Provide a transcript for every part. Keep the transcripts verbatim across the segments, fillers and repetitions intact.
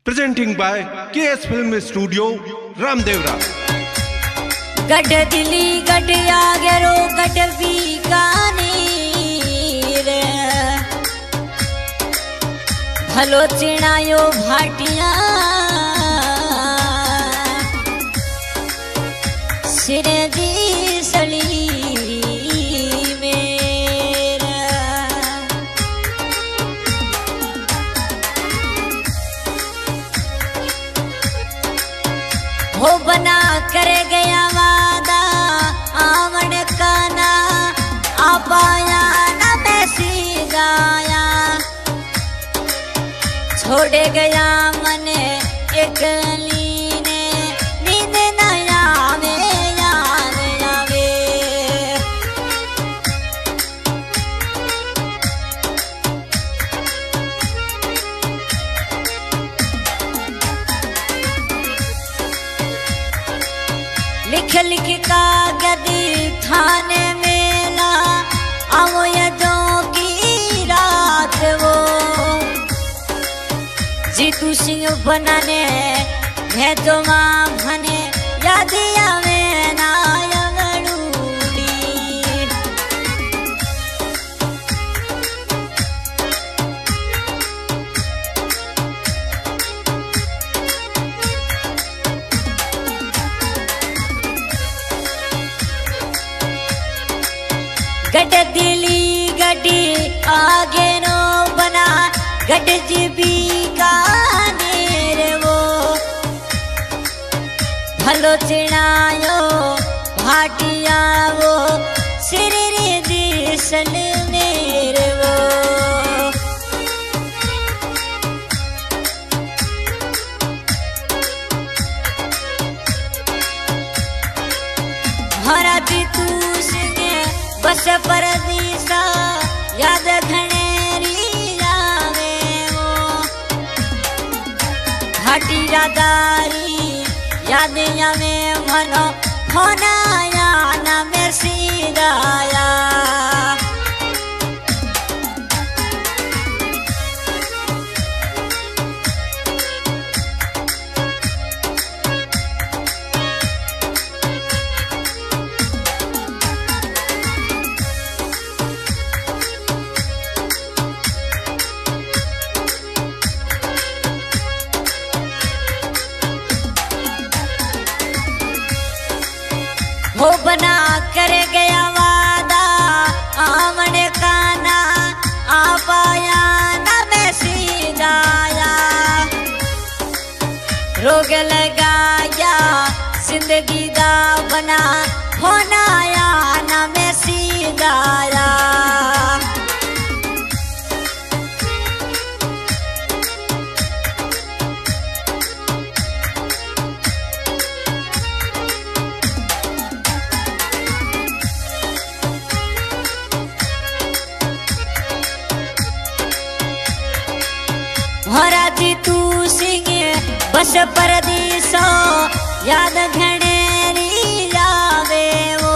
Presenting by K S Film Studio, Ramdevra. गढ़ दिली गढ़ आगरो गढ़ बीकानेर भलो चिणायो भाटिया सिर दी सली मेरा हो बना कर गया वादा आवन का ना आ पाया ना मैं सीधाया छोड़ गया मन एक लीने नींद नया में याद आवे लिख लिख कागज खाने में ला आओ यदों की रात वो जीतू सिंह बनाने है तो माँ भने याद आवे ना यंगड़ूली गढ़ दिली गढ़ी आगे नो बना गढ़ जीबी का नेर वो भलो चिणायो भाटिया वो सिर दी सल मेर वो हरा भी तू सिंगे बस परदीसा याद घनेरी जावे वो घाटी रादारी याद आवे मनो होनाया ना मैं सीधाया हो बना कर गया वादा आमन का ना आ पाया ना मैं सीधाया रोग लगाया जिंदगी दा बना होनाया ना मैं सीधाया हरा जी तू सिंह बस परदीसो याद घनेरी जावे वो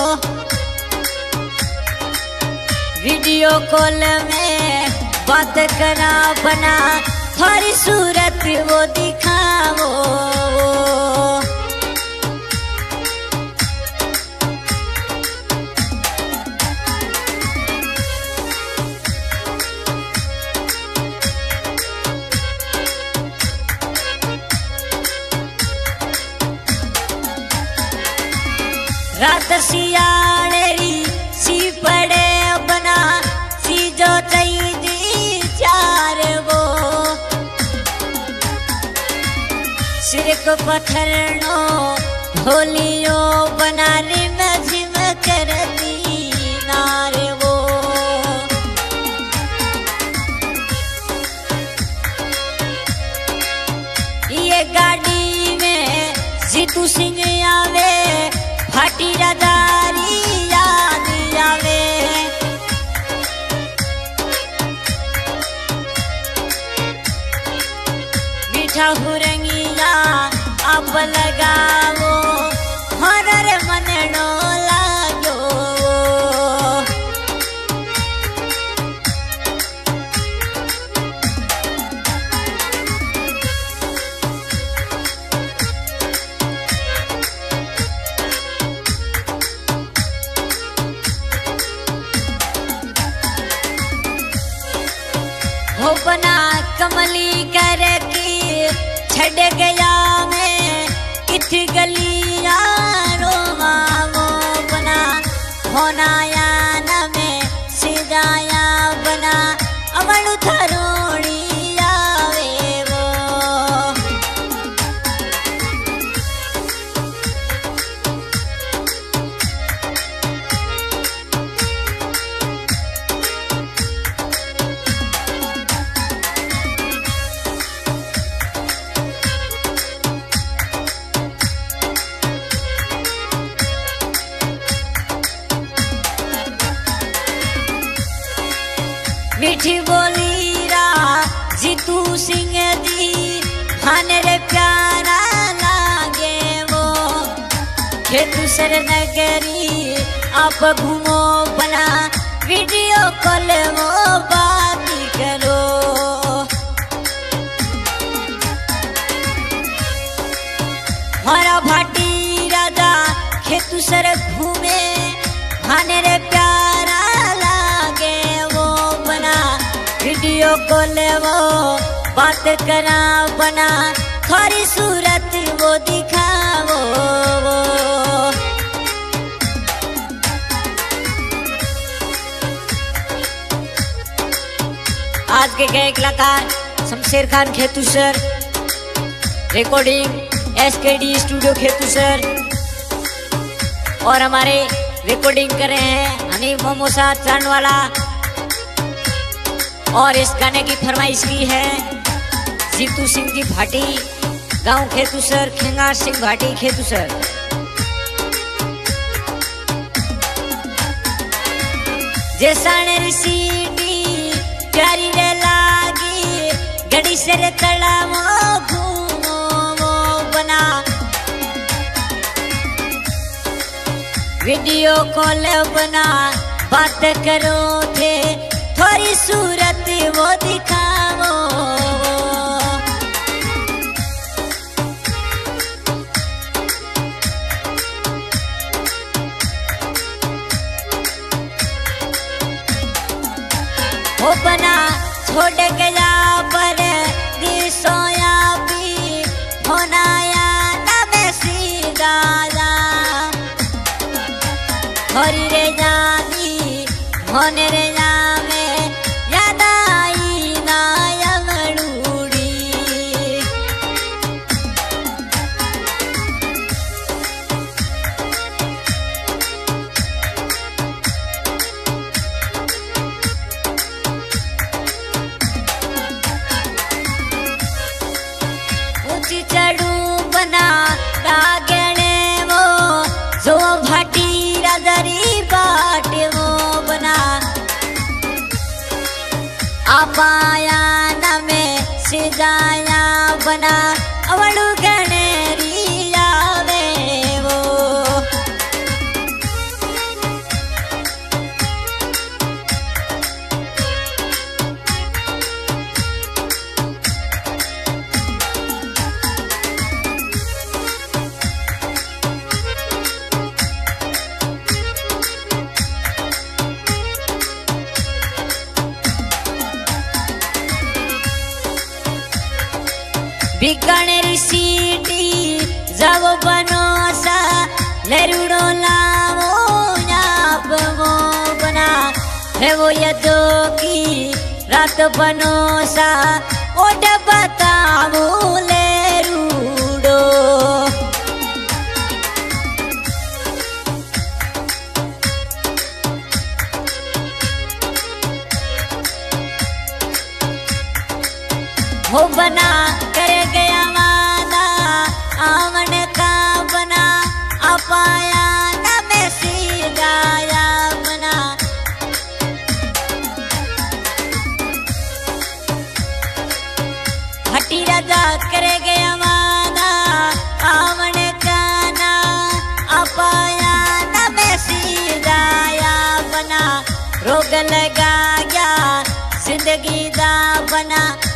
वीडियो कॉल में बात करा बना थारी सूरत वो दिखावो रात सियाड़ेरी सी पड़े बना सी जो चाहिए चार वो सिर को पत्थरनो ढोलियो बना रिम झिम करती नारे वो ये गाड़ी में जीतू सिंह आवे भाटी रादारी याद आवे मीठा हुरंगिया आप लगावो हरर मननो लागो कमली करके छड़ गया मैं किथ गलिया रोमा वो बना होनाया न में सिदाया बना अमनु थरोड़ी आवे वो मीठी बोली रा जीतू सिंह दी खाने रे प्यारा लागे वो खेतु सर नगरी आप घूमो बना वीडियो कॉल वो बात करो हमारा भाटी राजा खेतु सर घूमे खाने रे प्यारा लागे वो बना वीडियो कॉल वो बात करा बना खरी सूरत वो दिखावो वो आज के गए कलाकार Shamsher Khan Khetu sir recording S K D studio Khetu sir और हमारे रिकॉर्डिंग कर रहे हैं हनी मोमोसा चांदवाला और इस गाने की फरमाइश की है जीतू सिंह जी भाटी गांव खेतु सर खेंगार सिंह भाटी खेतु सर जैसा सीटी प्यारी रे लागी गड़ी से रे तड़ा मो घूमो वो बना वीडियो कॉल बना बात करो थे थोड़ी सूरत वो दिखाओ वो बना छोड़ गया पर दिसोया भी होनाया ना मैं सीधाया हरी रे जानी होने रे जामे याद आई ना यमड़ूड़ी ऊंची चढ़ू बना रागणे वो जो भाटी राजरी बाट वो बना आपाया न में सिजाया बना अवड़ू गणेरी आवे वो बिगणेरी सीटी जब बनोसा लरुड़ो लावो याप वो बना है वो यदो की रात बनोसा ओड बतावो लरुड़ो हो बना कर गया वादा आवन का बना अपाया न में सीधाया बना हटी राजा कर गया वादा आवन का ना अपाया न में सीधाया बना रोग लगा गया जिंदगी दा बना